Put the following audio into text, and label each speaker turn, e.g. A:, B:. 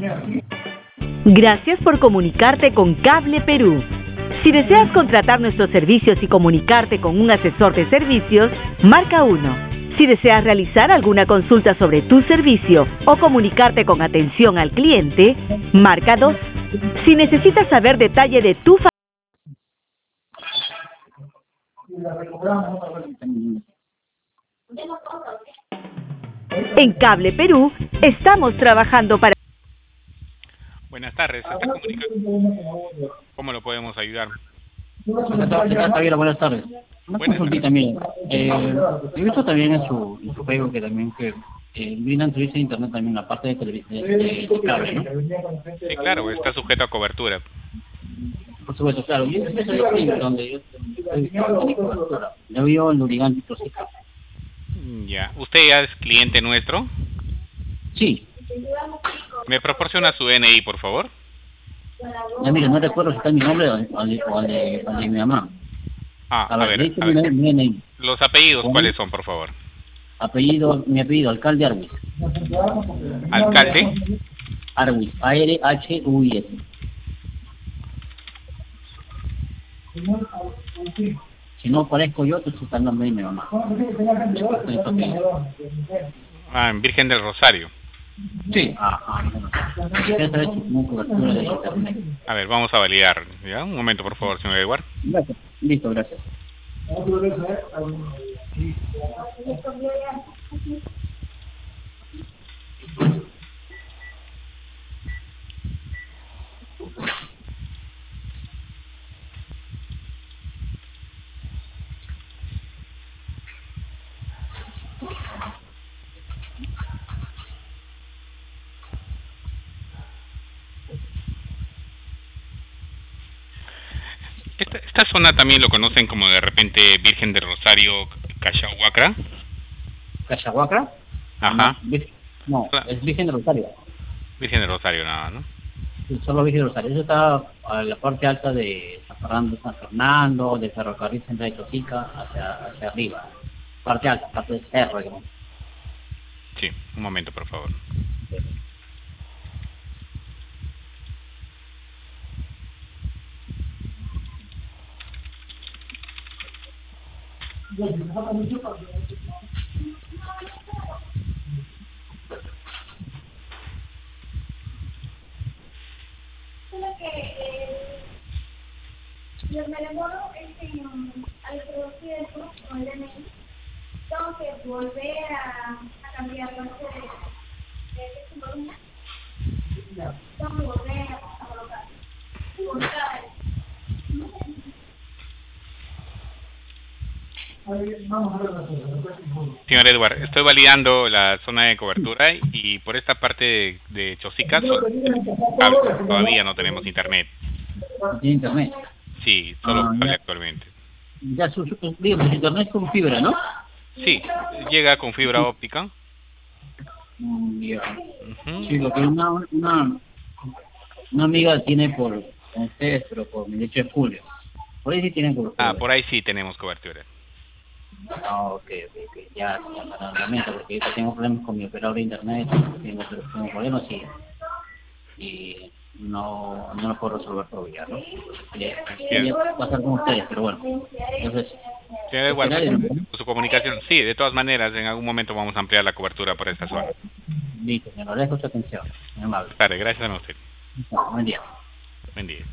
A: Gracias por comunicarte con Cable Perú. Si deseas contratar nuestros servicios y comunicarte con un asesor de servicios, marca 1. Si deseas realizar alguna consulta sobre tu servicio o comunicarte con atención al cliente, marca 2. Si necesitas saber detalle de tu En Cable Perú, estamos trabajando para...
B: Buenas tardes, ¿se está comunicando? ¿Cómo lo podemos ayudar?
C: Javier, buenas tardes. Una
B: Buenas
C: consultita, mire. He visto también en su Facebook que también que brindan servicio de internet también, aparte de televisión de cable, ¿no?
B: Sí, claro, está sujeto a cobertura.
C: Por supuesto, claro. Yo estoy donde yo estoy cobertura. Yo vivo en Lurigancho, Chosica.
B: Ya, ¿usted ya es cliente nuestro?
C: Sí.
B: ¿Me proporciona su DNI, por favor?
C: Ya, mire, no recuerdo si está mi nombre o al de mi mamá.
B: A ver. Los apellidos, ¿cuáles son, por favor?
C: Mi apellido, Alcalde Arwis.
B: ¿Alcalde?
C: Arwis, A-R-H-U-I-S. Si no parezco yo, entonces está el nombre de mi mamá.
B: En Virgen del Rosario.
C: Sí.
B: A ver, vamos a validar. ¿Ya? Un momento, por favor, señor Edward.
C: Gracias. Listo, gracias.
B: Esta zona también lo conocen como de repente Virgen del Rosario, Cachahuacra.
C: ¿Cachahuacra?
B: Ajá.
C: No, es Virgen del Rosario.
B: Virgen del Rosario, nada, ¿no?
C: Sí, solo Virgen del Rosario. Eso está a la parte alta de San Fernando, de Ferrocarril Central de Chosica, hacia arriba. Parte alta, parte del cerro, digamos.
B: Sí, un momento, por favor.
D: Yo me demoro al producir eso con el DNI, tengo que volver a cambiarlo de columna. Tengo que volver a colocar.
B: Señor Edward, estoy validando la zona de cobertura y por esta parte de Chosica todavía no tenemos internet.
C: ¿No tiene internet?
B: Sí, solo cable actualmente.
C: Ya digamos, su internet es con fibra, ¿no?
B: Sí, llega con fibra óptica.
C: Ya. Sí, lo que una amiga tiene con ustedes, pero por mi derecho de julio. Por ahí sí tienen cobertura.
B: Por ahí sí tenemos cobertura.
C: Ok. Ya, lamento, porque yo tengo problemas con mi operador de internet, tengo problemas y no lo puedo resolver todavía, ¿no? Quería pasar con ustedes, pero bueno. Entonces,
B: su comunicación, sí, de todas maneras, en algún momento vamos a ampliar la cobertura por esta zona.
C: Listo, me agradezco su atención, muy amable.
B: Claro, gracias a usted.
C: Buen día.
B: Buen día.